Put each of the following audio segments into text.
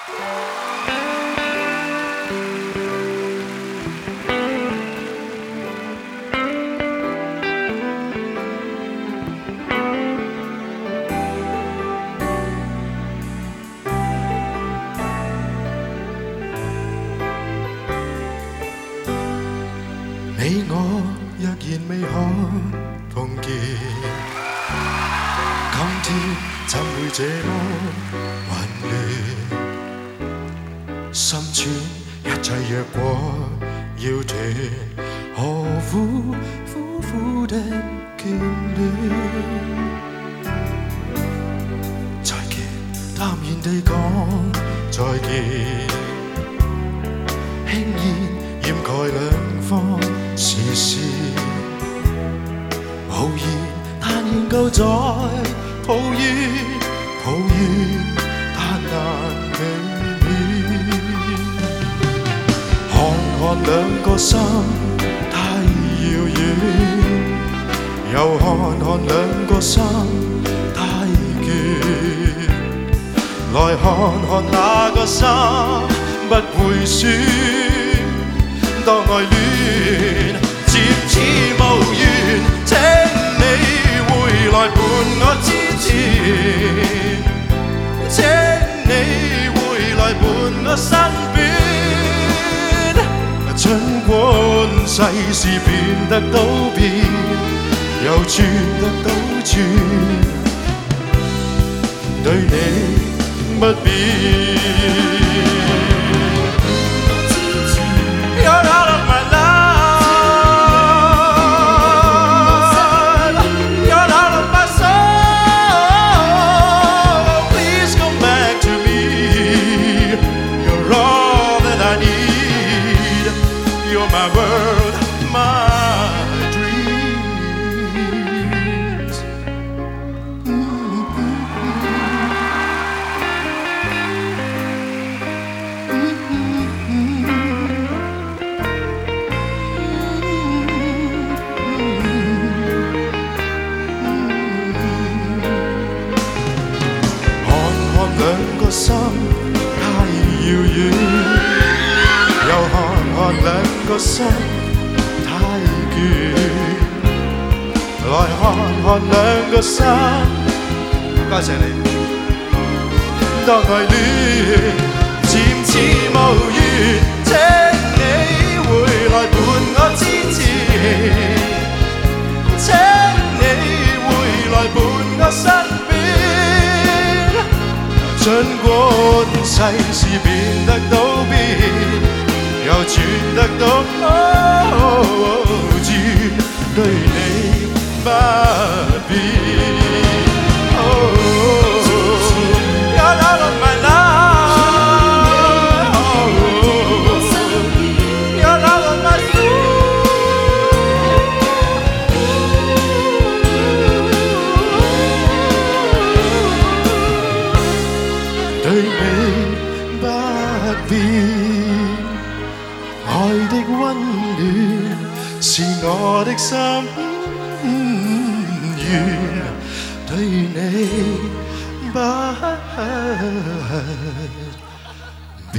你我若然未可碰見，今天怎會這麼混亂？心穿一切若果要斷，何苦苦苦的眷戀？再見，淡然地講再見，輕易掩蓋兩方事事，無言但仍舊在抱怨，抱怨但難避免。看看兩個心太遙遠，又看看兩個心太倦，來看看那個心不會輸。當愛戀漸似無緣，請你回來伴我之前，請你回來伴我身邊。儘管世事變得都變，又轉得都轉，對你不變。My world, my dreams.看看兩個心太遙遠，又看看兩個心太倦，來看看兩個心。多謝你。當愛戀漸似無緣，請你回來伴我之前，請你回來伴我身邊。儘管世事變得都變，又轉得到轉，對你不變。You're out of my life, you're out of my soul. 對你不變。愛的溫暖是我的心願，對你不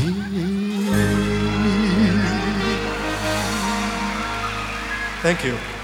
變。Thank you.